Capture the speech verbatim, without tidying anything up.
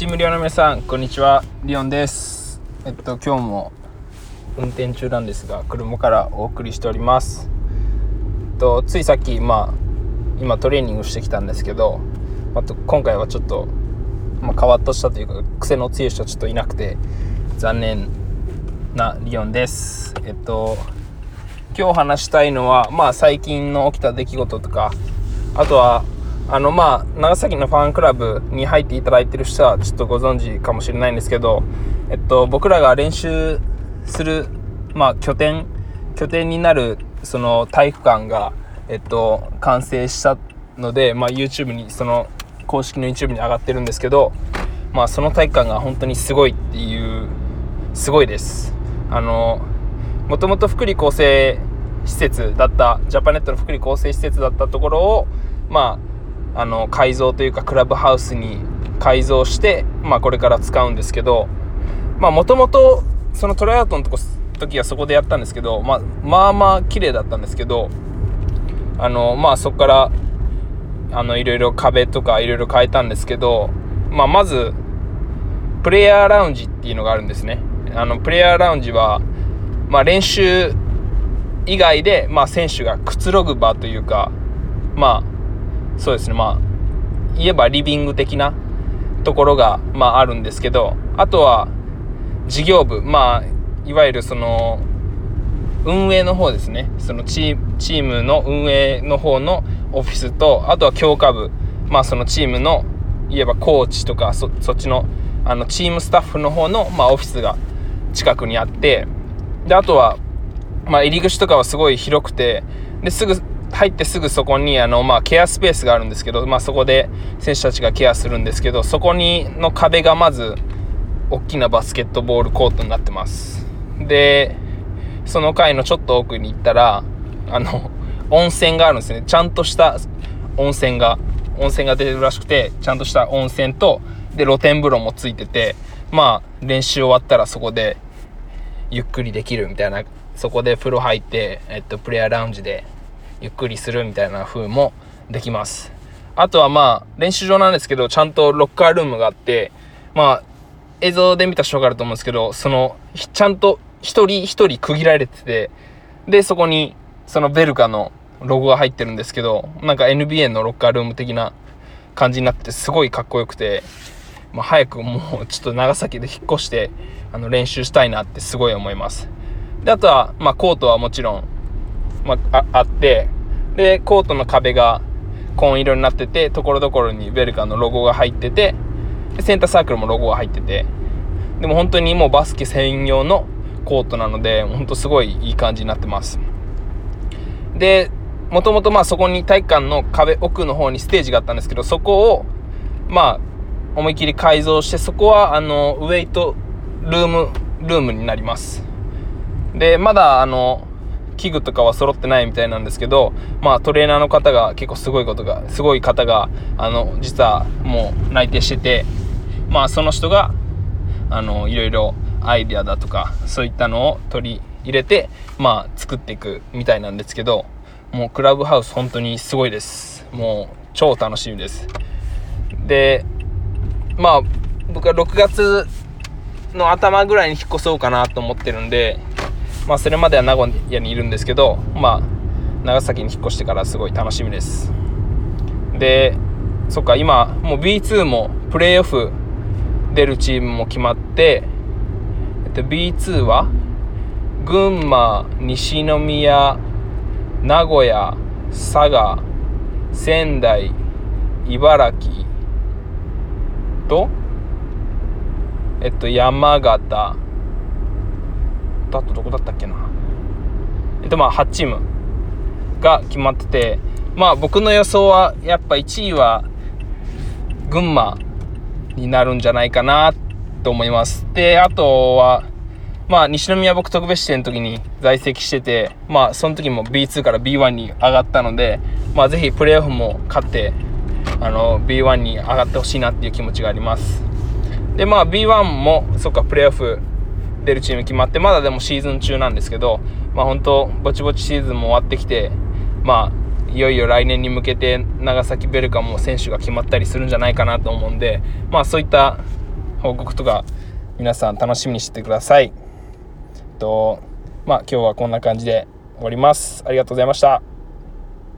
チームリオの皆さんこんにちは、リオンです。えっと今日も運転中なんですが車からお送りしております。えっとついさっきまあ今トレーニングしてきたんですけど、あと今回はちょっと、まあ、変わっとしたというか癖の強い人はちょっといなくて残念なリオンです。えっと今日話したいのはまあ最近の起きた出来事とか、あとはあのまあ長崎のファンクラブに入っていただいている人はちょっとご存知かもしれないんですけど、えっと僕らが練習するまあ拠点拠点になるその体育館がえっと完成したので、まあ YouTube にその公式の YouTube に上がってるんですけど、まあその体育館が本当にすごいっていうすごいです。あのもともと福利厚生施設だったジャパネットの福利厚生施設だったところをまああの改造というかクラブハウスに改造して、まあ、これから使うんですけど、もともとそのトライアウトの時はそこでやったんですけど、まあ、まあまあ綺麗だったんですけど、あの、まあ、そこからあのいろいろ壁とかいろいろ変えたんですけど、まあ、まずプレイヤーラウンジっていうのがあるんですね。あのプレイヤーラウンジは、まあ、練習以外で、まあ、選手がくつろぐ場というか、まあそうですね、まあ言えばリビング的なところが、まあ、あるんですけど、あとは事業部、まあいわゆるその運営の方ですね、そのチーム、チームの運営の方のオフィスと、あとは強化部、まあそのチームの言えばコーチとか そ, そっちのあのチームスタッフの方の、まあ、オフィスが近くにあって、であとは、まあ、入り口とかはすごい広くて、ですぐ入ってすぐそこにあの、まあ、ケアスペースがあるんですけど、まあ、そこで選手たちがケアするんですけど、そこにの壁がまず大きなバスケットボールコートになってます。でその階のちょっと奥に行ったらあの温泉があるんですね。ちゃんとした温泉が温泉が出てるらしくて、ちゃんとした温泉とで露天風呂もついてて、まあ練習終わったらそこでゆっくりできるみたいな、そこで風呂入って、えっと、プレイヤーラウンジでゆっくりするみたいな風もできます。あとはまあ練習場なんですけど、ちゃんとロッカールームがあって、まあ映像で見た人があると思うんですけど、そのちゃんと一人一人区切られてて、でそこにそのベルカのロゴが入ってるんですけど、なんか エヌビーエー のロッカールーム的な感じになっててすごいかっこよくて、まあ、早くもうちょっと長崎で引っ越してあの練習したいなってすごい思います。であとはまあコートはもちろんまあ、あ, あってでコートの壁が紺色になってて、ところどころにベルカのロゴが入ってて、でセンターサークルもロゴが入ってて、でも本当にもうバスケ専用のコートなので本当すごいいい感じになってます。でもともとまあそこに体育館の壁奥の方にステージがあったんですけど、そこをまあ思い切り改造して、そこはあのウェイトルームルームになります。でまだあの器具とかは揃ってないみたいなんですけど、まあトレーナーの方が結構すごいことがすごい方があの実はもう内定してて、まあその人があのいろいろアイデアだとかそういったのを取り入れてまあ作っていくみたいなんですけど、もうクラブハウス本当にすごいです。もう超楽しみです。でまあ僕はろくがつの頭ぐらいに引っ越そうかなと思ってるんで、まあそれまでは名古屋にいるんですけど、まあ長崎に引っ越してからすごい楽しみです。でそっか、今もう ビーツー もプレーオフ出るチームも決まって、えっと、ビーツー は群馬、西宮、名古屋、佐賀、仙台、茨城とえっと山形、あとどこだったっけな、えっとまあはちチームが決まってて、まあ僕の予想はやっぱいちいは群馬になるんじゃないかなと思います。であとはまあ西宮僕特別指定の時に在籍してて、まあその時も ビーツー から ビーワン に上がったので、まあぜひプレーオフも勝ってあの ビーワン に上がってほしいなっていう気持ちがあります。でまあ ビーワン もそっかプレーオフ出るチーム決まって、まだでもシーズン中なんですけど、まあ本当ぼちぼちシーズンも終わってきて、まあいよいよ来年に向けて長崎ベルカも選手が決まったりするんじゃないかなと思うんで、まあそういった報告とか皆さん楽しみにしててください。とまあ今日はこんな感じで終わります。ありがとうございました。